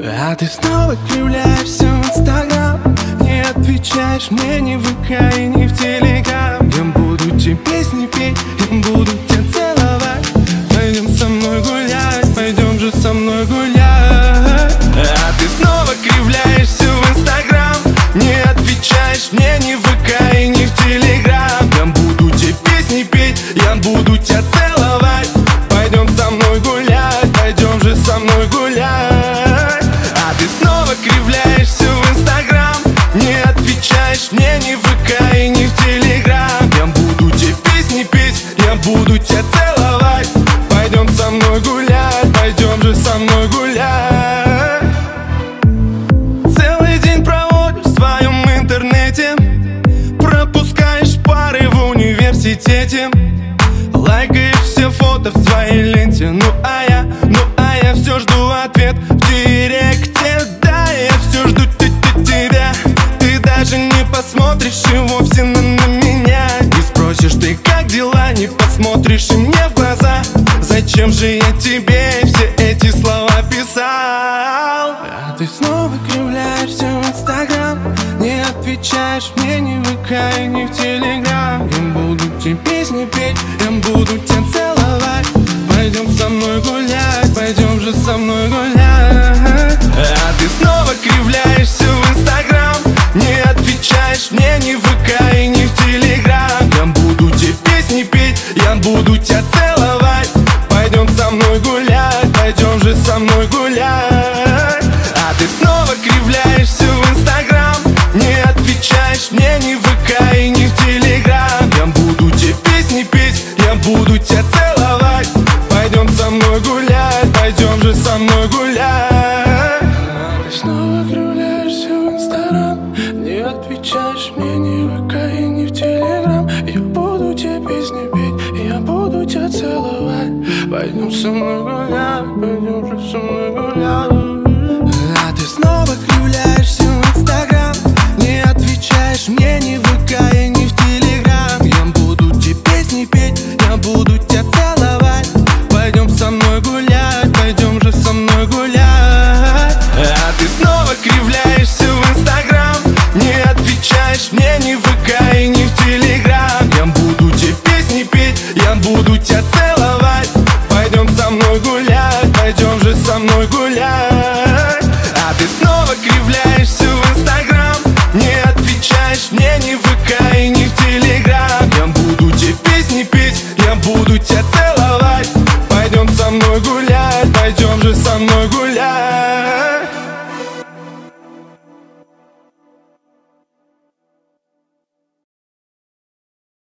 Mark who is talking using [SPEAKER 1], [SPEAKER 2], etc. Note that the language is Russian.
[SPEAKER 1] А ты снова кривляешься в Инстаграм, не отвечаешь мне ни в ВК и ни в Телеграм. Я буду тебе песни петь, я буду тебя целовать. Пойдем со мной гулять, пойдем же со мной гулять. А ты снова кривляешься в Инстаграм, не отвечаешь мне ни в ВК и ни в Телеграм. Я буду тебе песни петь, я буду тебя целовать. Пойдем со мной гулять, пойдем же со мной гулять. А ты снова кривляешься в Инстаграм, не отвечаешь мне ни в ВК и ни в Телеграм. Я буду тебе песни петь, я буду тебя целовать. Пойдем со мной гулять, пойдем же со мной гулять. Целый день проводишь в своем интернете, пропускаешь пары в университете, лайкаешь все фото в своей ленте. Ну а я все жду ответ в директе. Да, я все жду тебя. Ты даже не посмотришь и вовсе на меня. Не спросишь ты, как дела, не посмотришь и мне в глаза. Зачем же я тебе все эти слова писал? А ты снова кривляешься в Инстаграм, не отвечаешь мне ни в ВК и ни в Телеграм. Я буду тебе песни петь, я буду тебя целовать. Пойдем со мной гулять, пойдем же со мной гулять. А ты снова кривляешься в Инстаграм, не отвечаешь мне ни в ВК и ни в Телеграм. Я буду тебе песни петь, я буду тебя целовать. Пойдем со мной гулять, пойдем же со мной гулять. А ты снова кривляешься в Инстаграм, не отвечаешь мне ни в ВК и ни в Телеграм. Я буду тебе песни петь, я буду тебя целовать. Пойдем со мной гулять, пойдем же со мной гулять. А ты снова кривляешься в Инстаграм, не отвечаешь мне ни в ВК и ни в Телеграм. Я буду тебе песни петь, я буду тебя целовать. Пойдем со мной гулять, пойдем же со мной гулять. А ты снова кривляешься в Инстаграм, не отвечаешь мне ни в ВК и ни в Телеграм. Я буду тебе песни петь, я буду тебя целовать. Пойдем со мной гулять, пойдем же со мной гулять. А ты снова кривляешься в Инстаграм, не отвечаешь мне ни в ВК и ни в Телеграм. Я буду тебе песни петь, я буду тебя целовать. Пойдем со мной гулять, пойдем же со мной гулять. А ты снова кривляешься в Инстаграм, не отвечаешь мне ни в ВК и ни в Телеграм. Я буду тебе песни петь, я буду тебя целовать.